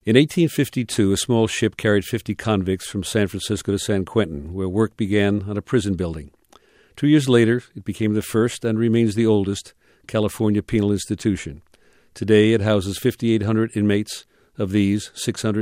In 1852, a small ship carried 50 convicts from San Francisco to San Quentin, where work began on a prison building. 2 years later, it became the first and remains the oldest California penal institution. Today, it houses 5,800 inmates. Of these,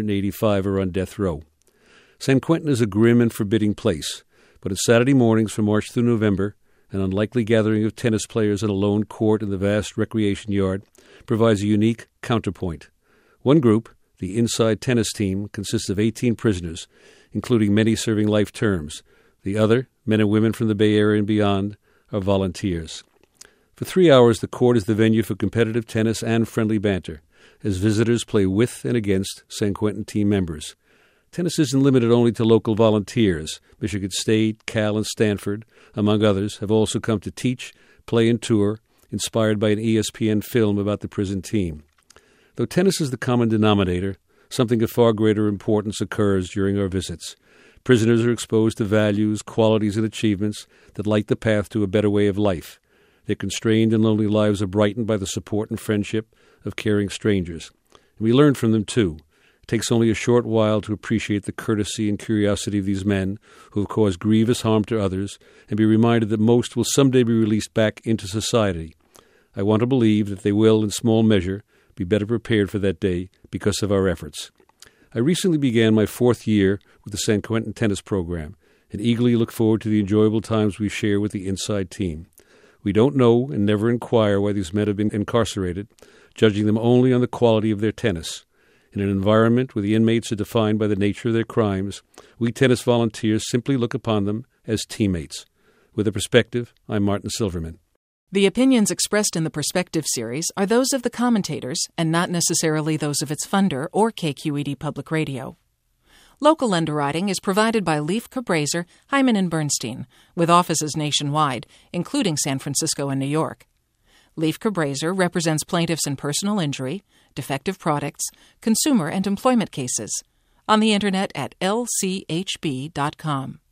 685 are on death row. San Quentin is a grim and forbidding place, but on Saturday mornings from March through November, an unlikely gathering of tennis players in a lone court in the vast recreation yard provides a unique counterpoint. One group, the Inside Tennis Team, consists of 18 prisoners, including many serving life terms. The other, men and women from the Bay Area and beyond, are volunteers. For 3 hours, the court is the venue for competitive tennis and friendly banter, as visitors play with and against San Quentin team members. Tennis isn't limited only to local volunteers. Michigan State, Cal, and Stanford, among others, have also come to teach, play, and tour, inspired by an ESPN film about the prison team. Though tennis is the common denominator, something of far greater importance occurs during our visits. Prisoners are exposed to values, qualities, and achievements that light the path to a better way of life. Their constrained and lonely lives are brightened by the support and friendship of caring strangers. And we learn from them, too. It takes only a short while to appreciate the courtesy and curiosity of these men who have caused grievous harm to others and be reminded that most will someday be released back into society. I want to believe that they will, in small measure, be better prepared for that day because of our efforts. I recently began my 4th year with the San Quentin tennis program and eagerly look forward to the enjoyable times we share with the Inside Team. We don't know and never inquire why these men have been incarcerated, judging them only on the quality of their tennis. In an environment where the inmates are defined by the nature of their crimes, we tennis volunteers simply look upon them as teammates. With a Perspective, I'm Martin Silverman. The opinions expressed in the Perspective series are those of the commentators and not necessarily those of its funder or KQED Public Radio. Local underwriting is provided by Leif Cabraser, Hyman & Bernstein, with offices nationwide, including San Francisco and New York. Leif Cabraser represents plaintiffs in personal injury, defective products, consumer and employment cases. On the Internet at lchb.com.